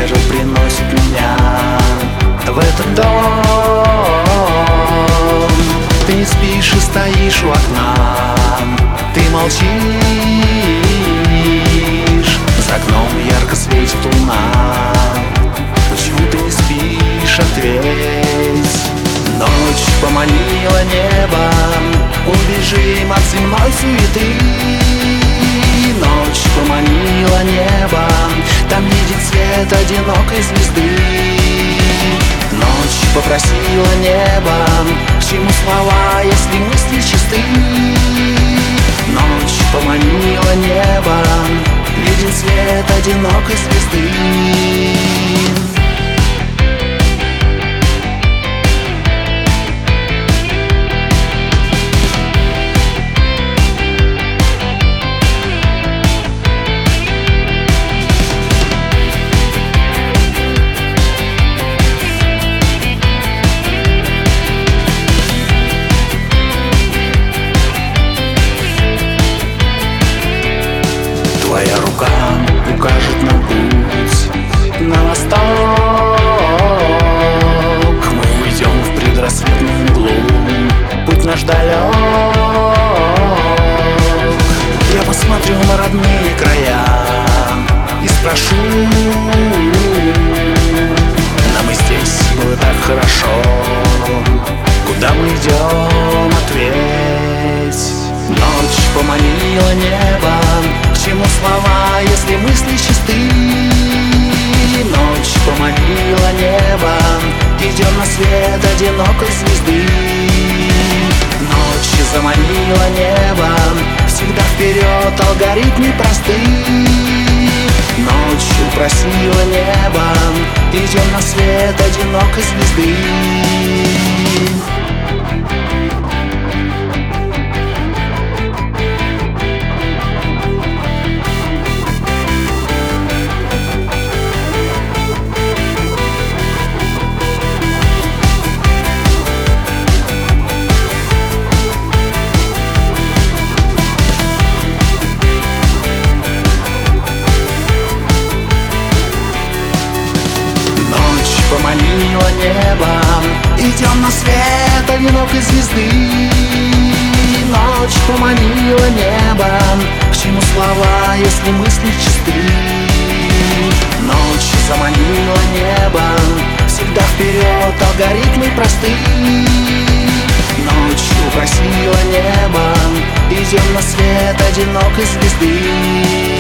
ветер приносит меня в этот дом. Ты не спишь и стоишь у окна, ты молчишь. За окном ярко светит луна. Почему ты не спишь, ответь. Ночь поманила небо, убежим от земной суеты. Ночь поманила небо, там видит свет одинокой звезды. Ночь попросила небо, к чему слова, если мысли чисты. Ночь поманила небо, виден свет одинокой звезды. Твоя рука укажет нам путь на восток. Мы уйдем в предрассветную мглу, путь наш далек. Я посмотрю на родные края и спрошу: нам и здесь было так хорошо. Куда мы идем, ответь. Ночь поманила небо, к чему слова, если мысли чисты. Ночь поманила небо, идем на свет одинокой звезды. Ночь заманила небо, всегда вперед, алгоритмы просты. Ночь упросила небо, идем на свет одинокой звезды. Поманила небо, идем на свет одинокой звезды. Ночь поманила небо, к чему слова, если мысли чисты. Ночь заманила небо, всегда вперед, алгоритмы просты. Ночь упросила небо, идем на свет одинокой звезды.